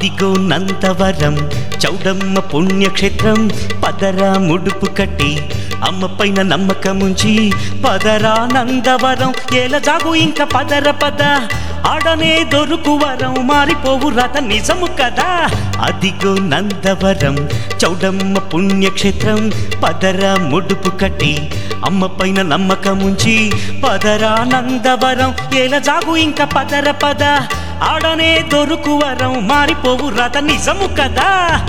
అదిగో నందవరం చౌడమ్మ పుణ్యక్షేత్రం పదరా ముడుపు కట్టి అమ్మ పైన నమ్మకముంచి పదరా నందవరం ఏల జాగు ఇంకా పదర పద ఆడనే దొరుకు వరం మారిపోవు రథ నిజము కదా అదిగో నందవరం చౌడమ్మ పుణ్యక్షేత్రం పదరా ముడుపు కట్టి అమ్మ పైన నమ్మకముంచి పదరా నందవరం ఏల జాగు ఇంకా పదర పద ఆడనే దొరుకు వరం మారిపోవు రథ నిజము కదా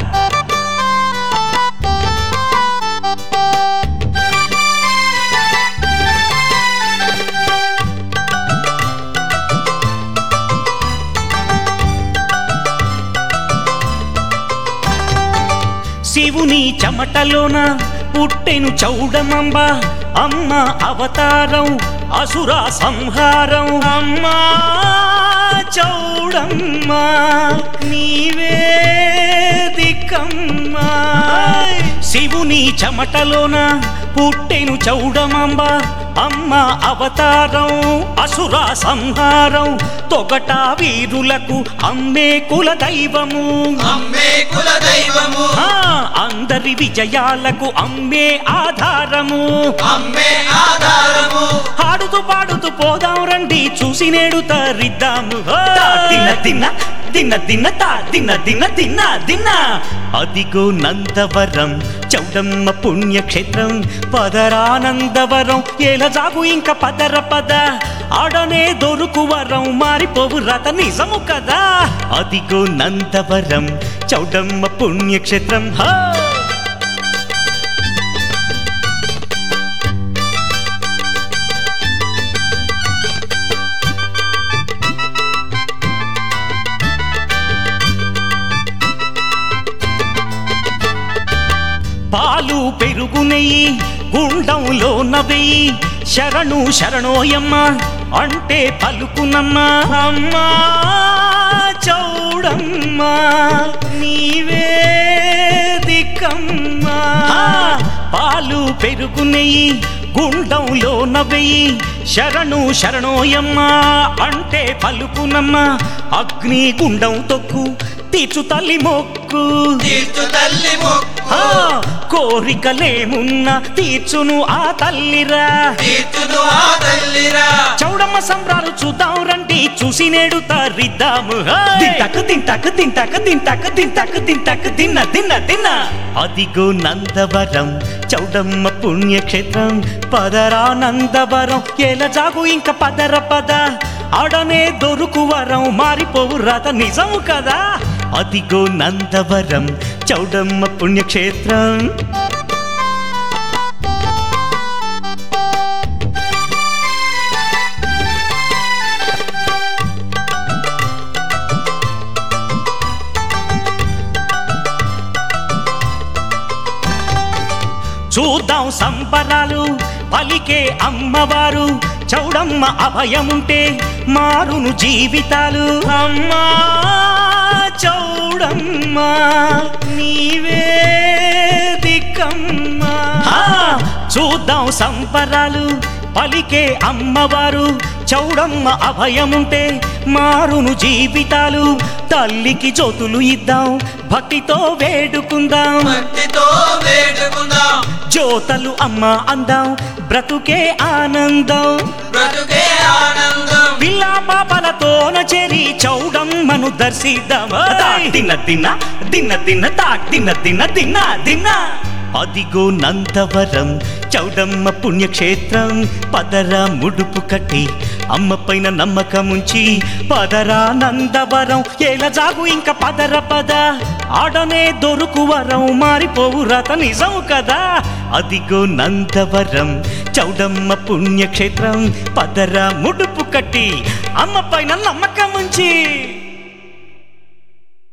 శివుని చెమటలోన పుట్టెను చౌడమంబ అమ్మ అవతారం అసుర సంహారం అమ్మా చౌడమ్మ నీవే దిక్కమ్మ శివుని చెమటలోన పుట్టెను చౌడమంబ అమ్మ అవతారం అసుర సంహారం తొగట వీరులకు అమ్మే కుల దైవము అందరి విజయాలకు అమ్మే ఆధారము ఆడుతూ పాడుతూ పోదాం రండి చూసి నేడు తరిద్దాము తిన్న తిన్న తిన్న తిన్న తా తిన్న తిన్న తిన్న తిన్న అదిగో నందవరం చౌడమ్మ పుణ్యక్షేత్రం పదరానందవరం ఏల జాగు ఇంకా పదర పద ఆడనే దొరుకు వరం మారిపోవు రథ నిజము కదా అదిగో నందవరం చౌడమ్మ పుణ్యక్షేత్రం హా పాలు పెరుగు నెయ్యి గుండంలో నవ్వేయి శరణు శరణోయమ్మ అంటే పలుకునమ్మ అమ్మా చౌడమ్మ నీవే దిక్కమ్మ పాలు పెరుగు నెయ్యి గుండంలో నవ్వేయి శరణు శరణోయమ్మ అంటే పలుకునమ్మ అగ్ని గుండం తొక్కు తీర్చు తల్లి మొక్కు కోరికలేమున్నా తీర్చును ఆ తల్లిరా చౌడమ్మ సంబరాలు చూద్దాం రండి చూసి నేడు తరిద్దాము తింటకు తింటకు తింటకు తింటకు తింటకు తింటకు తిన్న తిన్న తిన్న అదిగో నందవరం చౌడమ్మ పుణ్యక్షేత్రం పదరా నందవరం ఏల జాగు ఇంకా పదర పద ఆడనే దొరుకు వరం మారిపోవు రథ నిజము కదా అదిగో నందవరం చౌడమ్మ పుణ్యక్షేత్రం చూద్దాం సంబరాలు పలికే అమ్మవారు చౌడమ్మ అభయముంటే మారును జీవితాలు అమ్మా చౌడమ్మ నీవే దిక్కమ్మ చూద్దాం సంబరాలు పలికే అమ్మవారు చౌడమ్మ అభయముంటే మారును జీవితాలు తల్లికి జ్యోతులు ఇద్దాం భక్తితో వేడుకుందాం జ్యోతలు అమ్మ అందాం బ్రతుకే ఆనందం పిల్లా పాపలతోన చేరి చౌడమ్మను దర్శిద్దాం తిన్న తిన్న తిన్న తిన్న తాక్ తిన్న తిన్న తిన్న తిన్న అదిగో నందవరం చౌడమ్మ పుణ్యక్షేత్రం పదరా ముడుపు కట్టి అమ్మ పైన నమ్మకముంచి పదరా నందవరం ఏల జాగు ఇంకా పదర పద ఆడనే దొరుకు వరం మారిపోవు రథ నిజం కదా అదిగో నందవరం చౌడమ్మ పుణ్యక్షేత్రం పదరా ముడుపు కట్టి అమ్మ పైన నమ్మకముంచి